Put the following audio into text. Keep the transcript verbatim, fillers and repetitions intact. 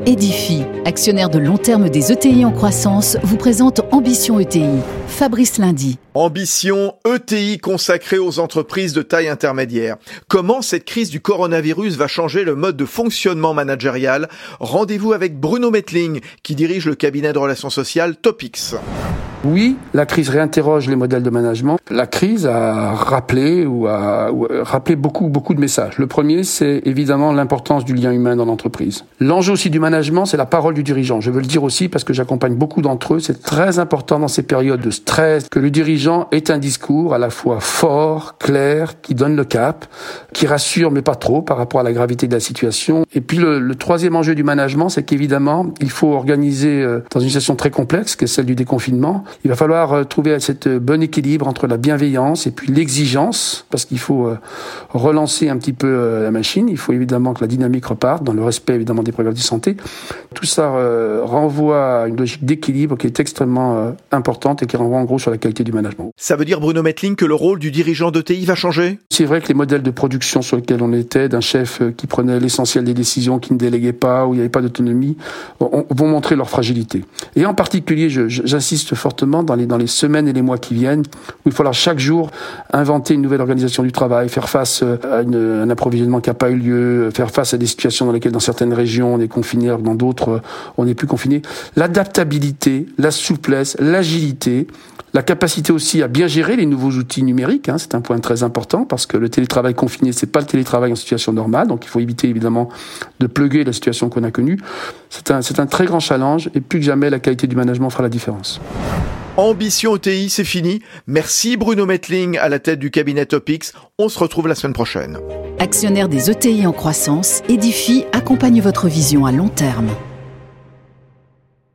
Edifi, actionnaire de long terme des E T I en croissance, vous présente Ambition E T I. Fabrice Lundy. Ambition E T I consacrée aux entreprises de taille intermédiaire. Comment cette crise du coronavirus va changer le mode de fonctionnement managérial ? Rendez-vous avec Bruno Mettling, qui dirige le cabinet de relations sociales Topix. Oui, la crise réinterroge les modèles de management. La crise a rappelé ou a, ou a rappelé beaucoup, beaucoup de messages. Le premier, c'est évidemment l'importance du lien humain dans l'entreprise. L'enjeu aussi du management, c'est la parole du dirigeant. Je veux le dire aussi parce que j'accompagne beaucoup d'entre eux. C'est très important dans ces périodes de stress que le dirigeant ait un discours à la fois fort, clair, qui donne le cap, qui rassure mais pas trop par rapport à la gravité de la situation. Et puis le, le troisième enjeu du management, c'est qu'évidemment, il faut organiser euh, dans une situation très complexe, qui est celle du déconfinement. Il va falloir trouver cet bon équilibre entre la bienveillance et puis l'exigence, parce qu'il faut relancer un petit peu la machine. Il faut évidemment que la dynamique reparte, dans le respect évidemment des prérogatifs de santé. Tout ça renvoie à une logique d'équilibre qui est extrêmement importante et qui renvoie en gros sur la qualité du management. Ça veut dire, Bruno Mettling, que le rôle du dirigeant d'E T I va changer ? C'est vrai que les modèles de production sur lesquels on était, d'un chef qui prenait l'essentiel des décisions, qui ne déléguait pas, où il n'y avait pas d'autonomie, vont montrer leur fragilité. Et en particulier, je, j'insiste fortement dans les, dans les semaines et les mois qui viennent, où il faudra chaque jour inventer une nouvelle organisation du travail, faire face à une, un approvisionnement qui n'a pas eu lieu, faire face à des situations dans lesquelles dans certaines régions on est confiné, alors que dans d'autres on n'est plus confiné. L'adaptabilité, la souplesse, l'agilité, la capacité aussi à bien gérer les nouveaux outils numériques, hein, c'est un point très important parce que le télétravail confiné, c'est pas le télétravail en situation normale, donc il faut éviter évidemment de plugger la situation qu'on a connue. C'est un, c'est un très grand challenge et plus que jamais la qualité du management fera la différence. Ambition E T I, c'est fini. Merci Bruno Mettling à la tête du cabinet Topix. On se retrouve la semaine prochaine. Actionnaire des E T I en croissance, Edifi accompagne votre vision à long terme.